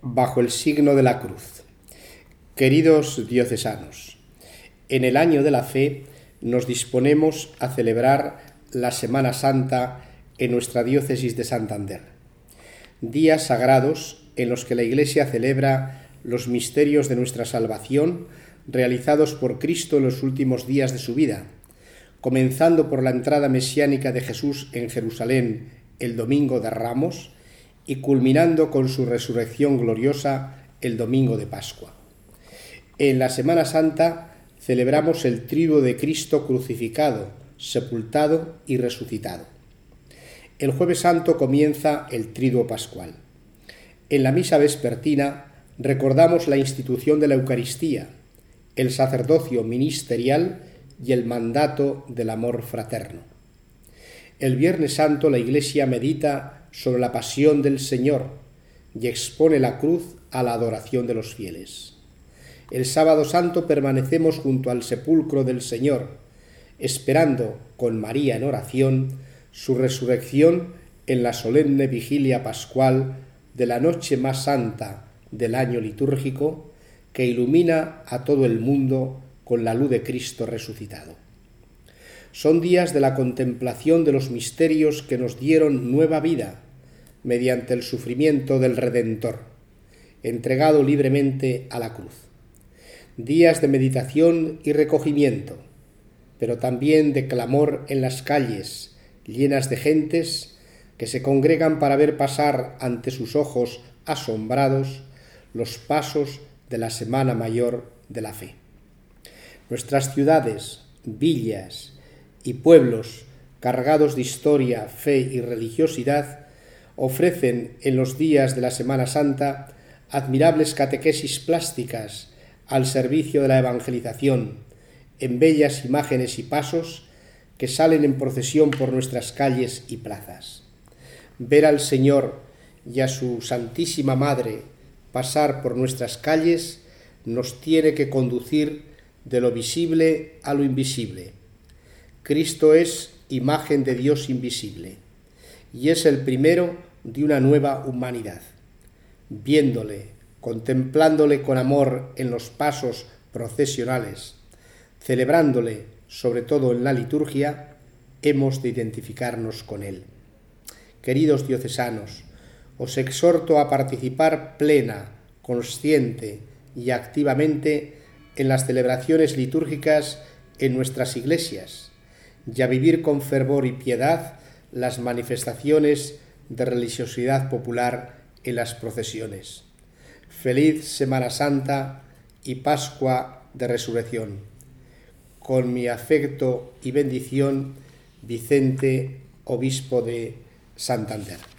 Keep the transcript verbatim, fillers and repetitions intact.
Bajo el signo de la cruz. Queridos diocesanos, en el año de la fe nos disponemos a celebrar la Semana Santa en nuestra diócesis de Santander. Días sagrados en los que la Iglesia celebra los misterios de nuestra salvación realizados por Cristo en los últimos días de su vida, comenzando por la entrada mesiánica de Jesús en Jerusalén el Domingo de Ramos y culminando con su resurrección gloriosa el Domingo de Pascua. En la Semana Santa celebramos el triduo de Cristo crucificado, sepultado y resucitado. El Jueves Santo comienza el triduo pascual. En la misa vespertina recordamos la institución de la Eucaristía, el sacerdocio ministerial y el mandato del amor fraterno. El Viernes Santo la Iglesia medita sobre la pasión del Señor y expone la cruz a la adoración de los fieles. El Sábado Santo permanecemos junto al sepulcro del Señor, esperando con María en oración su resurrección en la solemne vigilia pascual de la noche más santa del año litúrgico que ilumina a todo el mundo con la luz de Cristo resucitado. Son días de la contemplación de los misterios que nos dieron nueva vida mediante el sufrimiento del Redentor, entregado libremente a la cruz. Días de meditación y recogimiento, pero también de clamor en las calles, llenas de gentes que se congregan para ver pasar ante sus ojos asombrados los pasos de la Semana Mayor de la Fe. Nuestras ciudades, villas y pueblos cargados de historia, fe y religiosidad ofrecen en los días de la Semana Santa admirables catequesis plásticas al servicio de la evangelización, en bellas imágenes y pasos que salen en procesión por nuestras calles y plazas. Ver al Señor y a su Santísima Madre pasar por nuestras calles nos tiene que conducir de lo visible a lo invisible. Cristo es imagen de Dios invisible y es el primero de una nueva humanidad. Viéndole, contemplándole con amor en los pasos procesionales, celebrándole sobre todo en la liturgia, hemos de identificarnos con él. Queridos diocesanos, os exhorto a participar plena, consciente y activamente en las celebraciones litúrgicas en nuestras iglesias y a vivir con fervor y piedad las manifestaciones de religiosidad popular en las procesiones. Feliz Semana Santa y Pascua de Resurrección. Con mi afecto y bendición, Vicente, obispo de Santander.